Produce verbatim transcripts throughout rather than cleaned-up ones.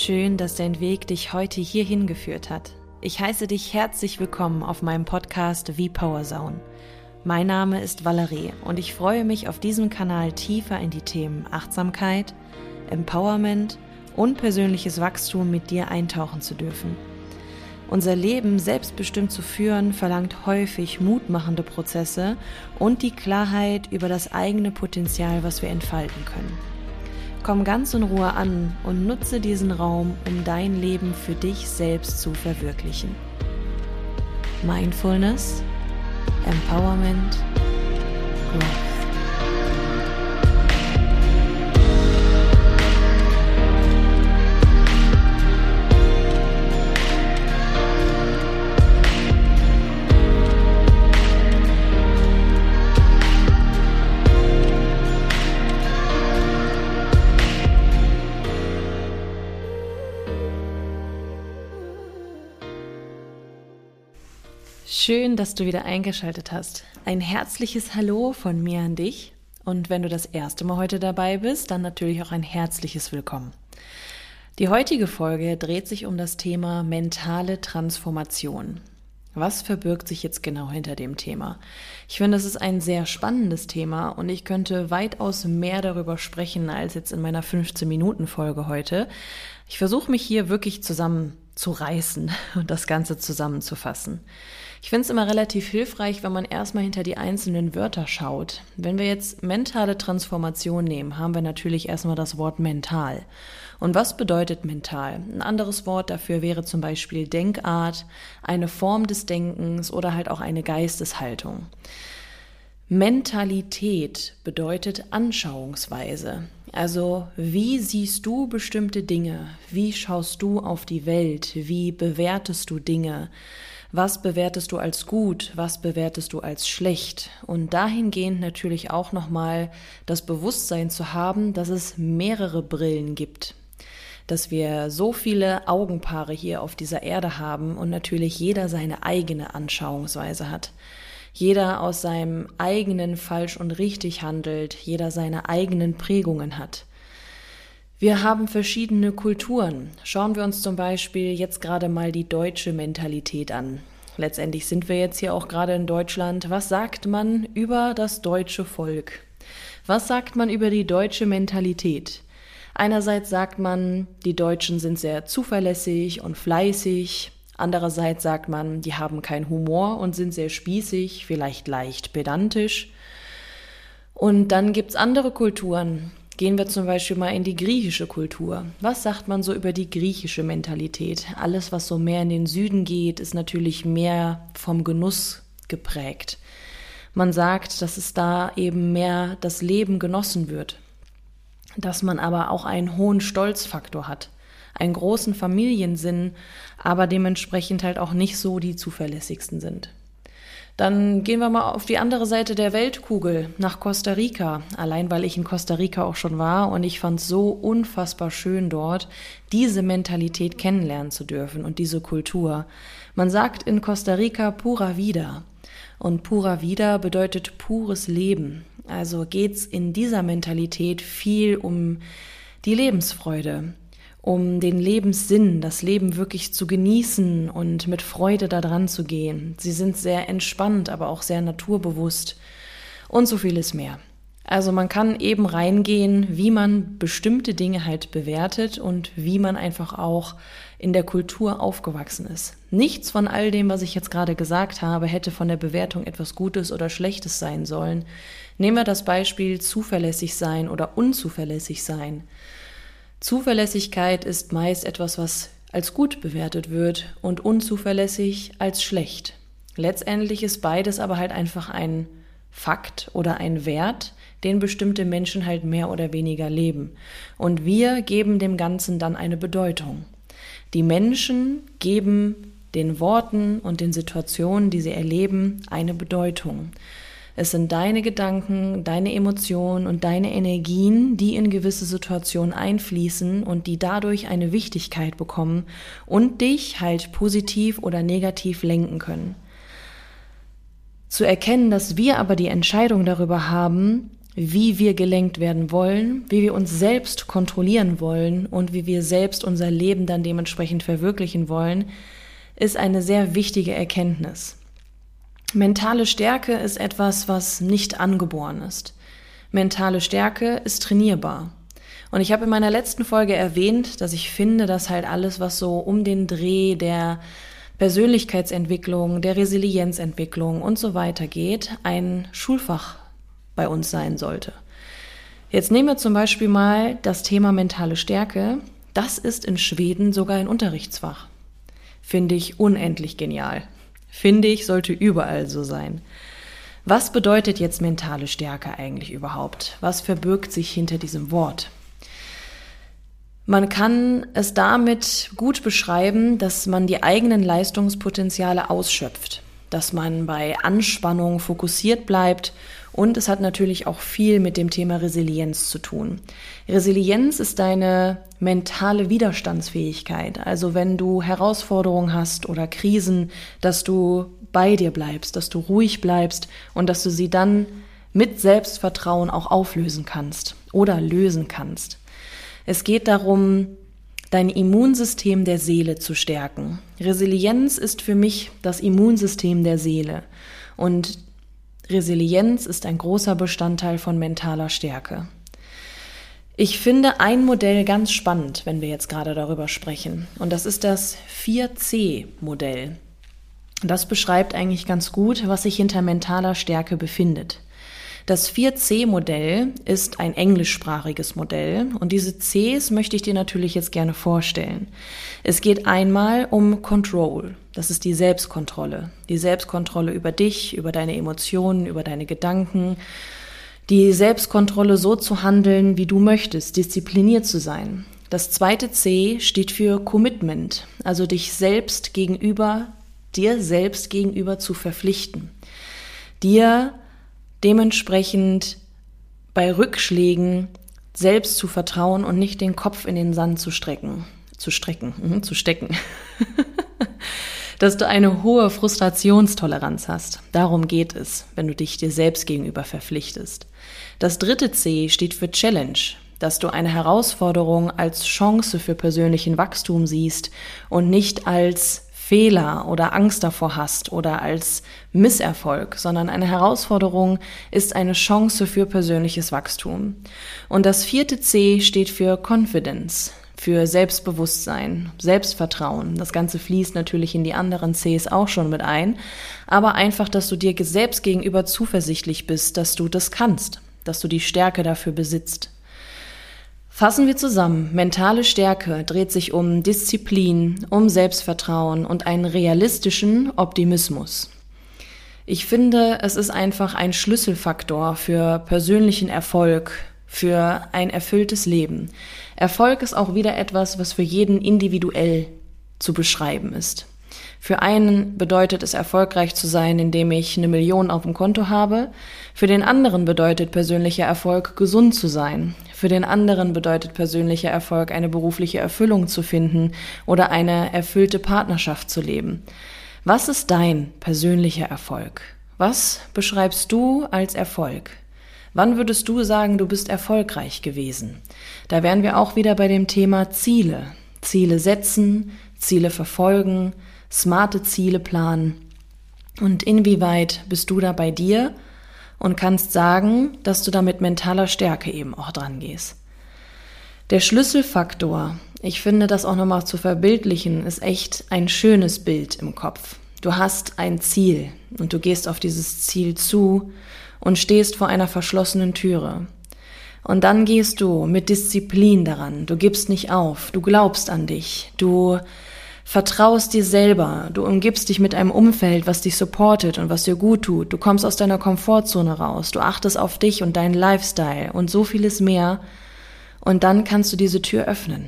Schön, dass dein Weg dich heute hierhin geführt hat. Ich heiße dich herzlich willkommen auf meinem Podcast V-Power Zone. Mein Name ist Valerie und ich freue mich, auf diesem Kanal tiefer in die Themen Achtsamkeit, Empowerment und persönliches Wachstum mit dir eintauchen zu dürfen. Unser Leben selbstbestimmt zu führen, verlangt häufig mutmachende Prozesse und die Klarheit über das eigene Potenzial, was wir entfalten können. Komm ganz in Ruhe an und nutze diesen Raum, um dein Leben für dich selbst zu verwirklichen. Mindfulness, Empowerment, Growth. Schön, dass du wieder eingeschaltet hast. Ein herzliches Hallo von mir an dich. Und wenn du das erste Mal heute dabei bist, dann natürlich auch ein herzliches Willkommen. Die heutige Folge dreht sich um das Thema mentale Transformation. Was verbirgt sich jetzt genau hinter dem Thema? Ich finde, es ist ein sehr spannendes Thema und ich könnte weitaus mehr darüber sprechen als jetzt in meiner fünfzehn-Minuten-Folge heute. Ich versuche mich hier wirklich zusammenzureißen und das Ganze zusammenzufassen. Ich finde es immer relativ hilfreich, wenn man erstmal hinter die einzelnen Wörter schaut. Wenn wir jetzt mentale Transformation nehmen, haben wir natürlich erstmal das Wort mental. Und was bedeutet mental? Ein anderes Wort dafür wäre zum Beispiel Denkart, eine Form des Denkens oder halt auch eine Geisteshaltung. Mentalität bedeutet Anschauungsweise. Also wie siehst du bestimmte Dinge? Wie schaust du auf die Welt? Wie bewertest du Dinge? Was bewertest du als gut? Was bewertest du als schlecht? Und dahingehend natürlich auch nochmal das Bewusstsein zu haben, dass es mehrere Brillen gibt. Dass wir so viele Augenpaare hier auf dieser Erde haben und natürlich jeder seine eigene Anschauungsweise hat. Jeder aus seinem eigenen falsch und richtig handelt, jeder seine eigenen Prägungen hat. Wir haben verschiedene Kulturen. Schauen wir uns zum Beispiel jetzt gerade mal die deutsche Mentalität an. Letztendlich sind wir jetzt hier auch gerade in Deutschland. Was sagt man über das deutsche Volk? Was sagt man über die deutsche Mentalität? Einerseits sagt man, die Deutschen sind sehr zuverlässig und fleißig. Andererseits sagt man, die haben keinen Humor und sind sehr spießig, vielleicht leicht pedantisch. Und dann gibt's andere Kulturen. Gehen wir zum Beispiel mal in die griechische Kultur. Was sagt man so über die griechische Mentalität? Alles, was so mehr in den Süden geht, ist natürlich mehr vom Genuss geprägt. Man sagt, dass es da eben mehr das Leben genossen wird. Dass man aber auch einen hohen Stolzfaktor hat. Einen großen Familiensinn, aber dementsprechend halt auch nicht so die zuverlässigsten sind. Dann gehen wir mal auf die andere Seite der Weltkugel, nach Costa Rica. Allein weil ich in Costa Rica auch schon war und ich fand es so unfassbar schön dort, diese Mentalität kennenlernen zu dürfen und diese Kultur. Man sagt in Costa Rica pura vida und pura vida bedeutet pures Leben. Also geht's in dieser Mentalität viel um die Lebensfreude, um den Lebenssinn, das Leben wirklich zu genießen und mit Freude da dran zu gehen. Sie sind sehr entspannt, aber auch sehr naturbewusst und so vieles mehr. Also man kann eben reingehen, wie man bestimmte Dinge halt bewertet und wie man einfach auch in der Kultur aufgewachsen ist. Nichts von all dem, was ich jetzt gerade gesagt habe, hätte von der Bewertung etwas Gutes oder Schlechtes sein sollen. Nehmen wir das Beispiel zuverlässig sein oder unzuverlässig sein. Zuverlässigkeit ist meist etwas, was als gut bewertet wird und unzuverlässig als schlecht. Letztendlich ist beides aber halt einfach ein Fakt oder ein Wert, den bestimmte Menschen halt mehr oder weniger leben. Und wir geben dem Ganzen dann eine Bedeutung. Die Menschen geben den Worten und den Situationen, die sie erleben, eine Bedeutung. Es sind deine Gedanken, deine Emotionen und deine Energien, die in gewisse Situationen einfließen und die dadurch eine Wichtigkeit bekommen und dich halt positiv oder negativ lenken können. Zu erkennen, dass wir aber die Entscheidung darüber haben, wie wir gelenkt werden wollen, wie wir uns selbst kontrollieren wollen und wie wir selbst unser Leben dann dementsprechend verwirklichen wollen, ist eine sehr wichtige Erkenntnis. Mentale Stärke ist etwas, was nicht angeboren ist. Mentale Stärke ist trainierbar. Und ich habe in meiner letzten Folge erwähnt, dass ich finde, dass halt alles, was so um den Dreh der Persönlichkeitsentwicklung, der Resilienzentwicklung und so weiter geht, ein Schulfach bei uns sein sollte. Jetzt nehmen wir zum Beispiel mal das Thema mentale Stärke. Das ist in Schweden sogar ein Unterrichtsfach. Finde ich unendlich genial. Finde ich, sollte überall so sein. Was bedeutet jetzt mentale Stärke eigentlich überhaupt? Was verbirgt sich hinter diesem Wort? Man kann es damit gut beschreiben, dass man die eigenen Leistungspotenziale ausschöpft, dass man bei Anspannung fokussiert bleibt und es hat natürlich auch viel mit dem Thema Resilienz zu tun. Resilienz ist deine mentale Widerstandsfähigkeit, also wenn du Herausforderungen hast oder Krisen, dass du bei dir bleibst, dass du ruhig bleibst und dass du sie dann mit Selbstvertrauen auch auflösen kannst oder lösen kannst. Es geht darum, dein Immunsystem der Seele zu stärken. Resilienz ist für mich das Immunsystem der Seele und Resilienz ist ein großer Bestandteil von mentaler Stärke. Ich finde ein Modell ganz spannend, wenn wir jetzt gerade darüber sprechen, und das ist das vier C Modell. Das beschreibt eigentlich ganz gut, was sich hinter mentaler Stärke befindet. Das vier C Modell ist ein englischsprachiges Modell und diese Cs möchte ich dir natürlich jetzt gerne vorstellen. Es geht einmal um Control, das ist die Selbstkontrolle. Die Selbstkontrolle über dich, über deine Emotionen, über deine Gedanken. Die Selbstkontrolle so zu handeln, wie du möchtest, diszipliniert zu sein. Das zweite C steht für Commitment, also dich selbst gegenüber, dir selbst gegenüber zu verpflichten. Dir dementsprechend bei Rückschlägen selbst zu vertrauen und nicht den Kopf in den Sand zu strecken, zu strecken, mhm, zu stecken. Dass du eine hohe Frustrationstoleranz hast. Darum geht es, wenn du dich dir selbst gegenüber verpflichtest. Das dritte C steht für Challenge, dass du eine Herausforderung als Chance für persönlichen Wachstum siehst und nicht als Fehler oder Angst davor hast oder als Misserfolg, sondern eine Herausforderung ist eine Chance für persönliches Wachstum. Und das vierte C steht für Confidence, für Selbstbewusstsein, Selbstvertrauen. Das Ganze fließt natürlich in die anderen Cs auch schon mit ein, aber einfach, dass du dir selbst gegenüber zuversichtlich bist, dass du das kannst, dass du die Stärke dafür besitzt. Fassen wir zusammen, mentale Stärke dreht sich um Disziplin, um Selbstvertrauen und einen realistischen Optimismus. Ich finde, es ist einfach ein Schlüsselfaktor für persönlichen Erfolg, für ein erfülltes Leben. Erfolg ist auch wieder etwas, was für jeden individuell zu beschreiben ist. Für einen bedeutet es, erfolgreich zu sein, indem ich eine Million auf dem Konto habe. Für den anderen bedeutet persönlicher Erfolg, gesund zu sein. Für den anderen bedeutet persönlicher Erfolg, eine berufliche Erfüllung zu finden oder eine erfüllte Partnerschaft zu leben. Was ist dein persönlicher Erfolg? Was beschreibst du als Erfolg? Wann würdest du sagen, du bist erfolgreich gewesen? Da wären wir auch wieder bei dem Thema Ziele. Ziele setzen, Ziele verfolgen, smarte Ziele planen. Und inwieweit bist du da bei dir und kannst sagen, dass du da mit mentaler Stärke eben auch dran gehst? Der Schlüsselfaktor, ich finde das auch nochmal zu verbildlichen, ist echt ein schönes Bild im Kopf. Du hast ein Ziel und du gehst auf dieses Ziel zu und stehst vor einer verschlossenen Türe. Und dann gehst du mit Disziplin daran, du gibst nicht auf, du glaubst an dich, du vertraust dir selber, du umgibst dich mit einem Umfeld, was dich supportet und was dir gut tut, du kommst aus deiner Komfortzone raus, du achtest auf dich und deinen Lifestyle und so vieles mehr und dann kannst du diese Tür öffnen.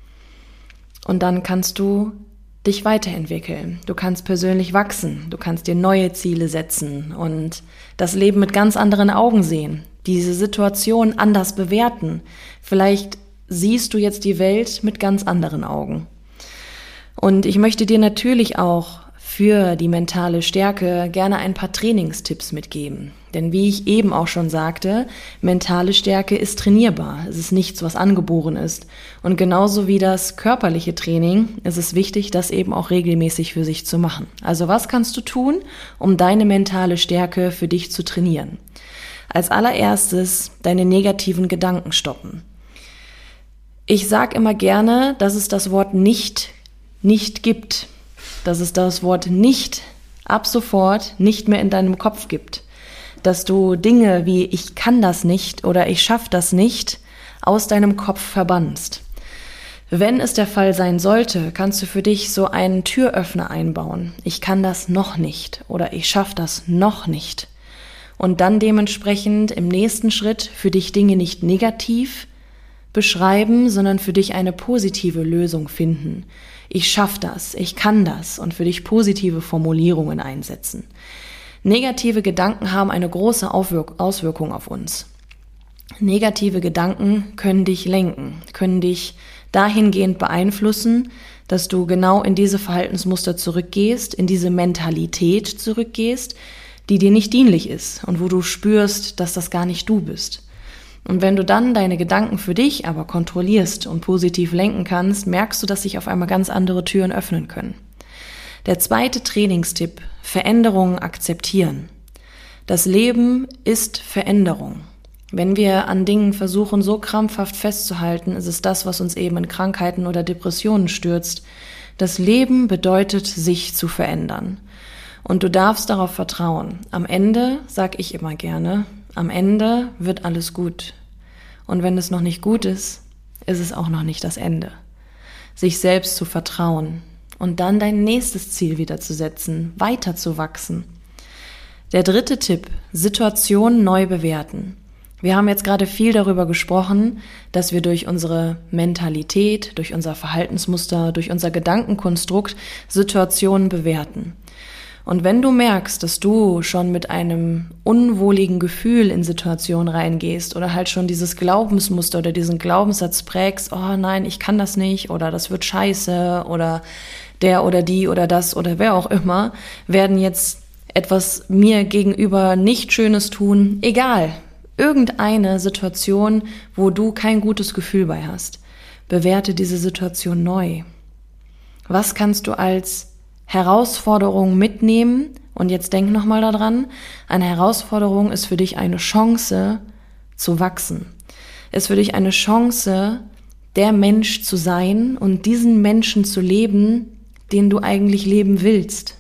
Und dann kannst du dich weiterentwickeln, du kannst persönlich wachsen, du kannst dir neue Ziele setzen und das Leben mit ganz anderen Augen sehen, diese Situation anders bewerten. Vielleicht siehst du jetzt die Welt mit ganz anderen Augen. Und ich möchte dir natürlich auch für die mentale Stärke gerne ein paar Trainingstipps mitgeben. Denn wie ich eben auch schon sagte, mentale Stärke ist trainierbar. Es ist nichts, was angeboren ist. Und genauso wie das körperliche Training ist es wichtig, das eben auch regelmäßig für sich zu machen. Also was kannst du tun, um deine mentale Stärke für dich zu trainieren? Als allererstes deine negativen Gedanken stoppen. Ich sage immer gerne, dass es das Wort nicht nicht gibt. Dass es das Wort nicht ab sofort nicht mehr in deinem Kopf gibt. Dass du Dinge wie ich kann das nicht oder ich schaff das nicht aus deinem Kopf verbannst. Wenn es der Fall sein sollte, kannst du für dich so einen Türöffner einbauen. Ich kann das noch nicht oder ich schaff das noch nicht. Und dann dementsprechend im nächsten Schritt für dich Dinge nicht negativ beschreiben, sondern für dich eine positive Lösung finden. Ich schaff das, ich kann das und für dich positive Formulierungen einsetzen. Negative Gedanken haben eine große Aufwirk- Auswirkung auf uns. Negative Gedanken können dich lenken, können dich dahingehend beeinflussen, dass du genau in diese Verhaltensmuster zurückgehst, in diese Mentalität zurückgehst, die dir nicht dienlich ist und wo du spürst, dass das gar nicht du bist. Und wenn du dann deine Gedanken für dich aber kontrollierst und positiv lenken kannst, merkst du, dass sich auf einmal ganz andere Türen öffnen können. Der zweite Trainingstipp: Veränderungen akzeptieren. Das Leben ist Veränderung. Wenn wir an Dingen versuchen, so krampfhaft festzuhalten, ist es das, was uns eben in Krankheiten oder Depressionen stürzt. Das Leben bedeutet, sich zu verändern. Und du darfst darauf vertrauen. Am Ende, sag ich immer gerne, am Ende wird alles gut. Und wenn es noch nicht gut ist, ist es auch noch nicht das Ende. Sich selbst zu vertrauen und dann dein nächstes Ziel wieder zu setzen, weiter zu wachsen. Der dritte Tipp: Situationen neu bewerten. Wir haben jetzt gerade viel darüber gesprochen, dass wir durch unsere Mentalität, durch unser Verhaltensmuster, durch unser Gedankenkonstrukt Situationen bewerten. Und wenn du merkst, dass du schon mit einem unwohligen Gefühl in Situationen reingehst oder halt schon dieses Glaubensmuster oder diesen Glaubenssatz prägst, oh nein, ich kann das nicht oder das wird scheiße oder der oder die oder das oder wer auch immer, werden jetzt etwas mir gegenüber nicht Schönes tun, egal, irgendeine Situation, wo du kein gutes Gefühl bei hast, bewerte diese Situation neu. Was kannst du als Herausforderung mitnehmen? Und jetzt denk nochmal daran, eine Herausforderung ist für dich eine Chance zu wachsen. Ist für dich eine Chance, der Mensch zu sein und diesen Menschen zu leben, den du eigentlich leben willst.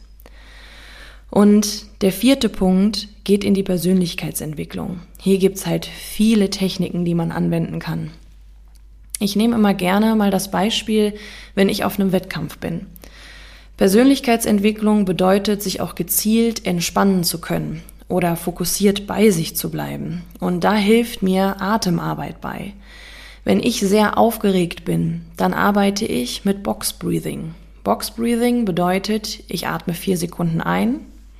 Und der vierte Punkt geht in die Persönlichkeitsentwicklung. Hier gibt's halt viele Techniken, die man anwenden kann. Ich nehme immer gerne mal das Beispiel, wenn ich auf einem Wettkampf bin. Persönlichkeitsentwicklung bedeutet, sich auch gezielt entspannen zu können oder fokussiert bei sich zu bleiben. Und da hilft mir Atemarbeit bei. Wenn ich sehr aufgeregt bin, dann arbeite ich mit Box Breathing. Box Breathing bedeutet, ich atme vier Sekunden ein,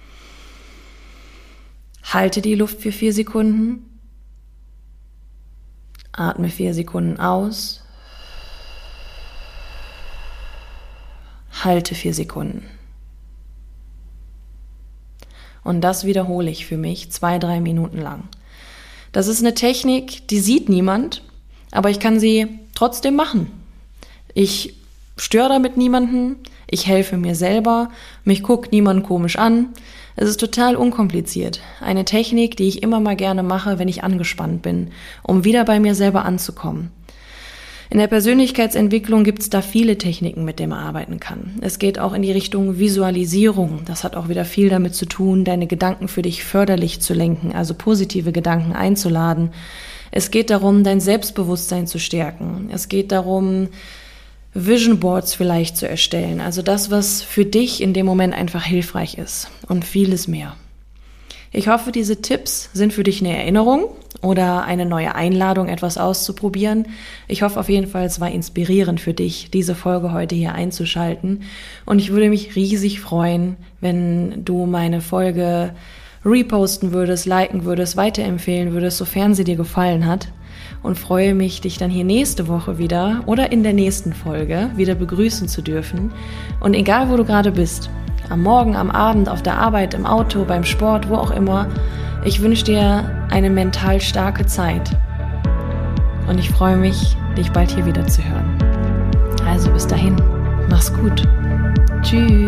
halte die Luft für vier Sekunden, atme vier Sekunden aus, halte vier Sekunden. Und das wiederhole ich für mich zwei, drei Minuten lang. Das ist eine Technik, die sieht niemand, aber ich kann sie trotzdem machen. Ich störe damit niemanden, ich helfe mir selber, mich guckt niemand komisch an. Es ist total unkompliziert. Eine Technik, die ich immer mal gerne mache, wenn ich angespannt bin, um wieder bei mir selber anzukommen. In der Persönlichkeitsentwicklung gibt es da viele Techniken, mit denen man arbeiten kann. Es geht auch in die Richtung Visualisierung. Das hat auch wieder viel damit zu tun, deine Gedanken für dich förderlich zu lenken, also positive Gedanken einzuladen. Es geht darum, dein Selbstbewusstsein zu stärken. Es geht darum, Vision Boards vielleicht zu erstellen. Also das, was für dich in dem Moment einfach hilfreich ist und vieles mehr. Ich hoffe, diese Tipps sind für dich eine Erinnerung oder eine neue Einladung, etwas auszuprobieren. Ich hoffe auf jeden Fall, es war inspirierend für dich, diese Folge heute hier einzuschalten. Und ich würde mich riesig freuen, wenn du meine Folge reposten würdest, liken würdest, weiterempfehlen würdest, sofern sie dir gefallen hat. Und freue mich, dich dann hier nächste Woche wieder oder in der nächsten Folge wieder begrüßen zu dürfen. Und egal, wo du gerade bist, am Morgen, am Abend, auf der Arbeit, im Auto, beim Sport, wo auch immer. Ich wünsche dir eine mental starke Zeit. Und ich freue mich, dich bald hier wieder zu hören. Also bis dahin, mach's gut. Tschüss.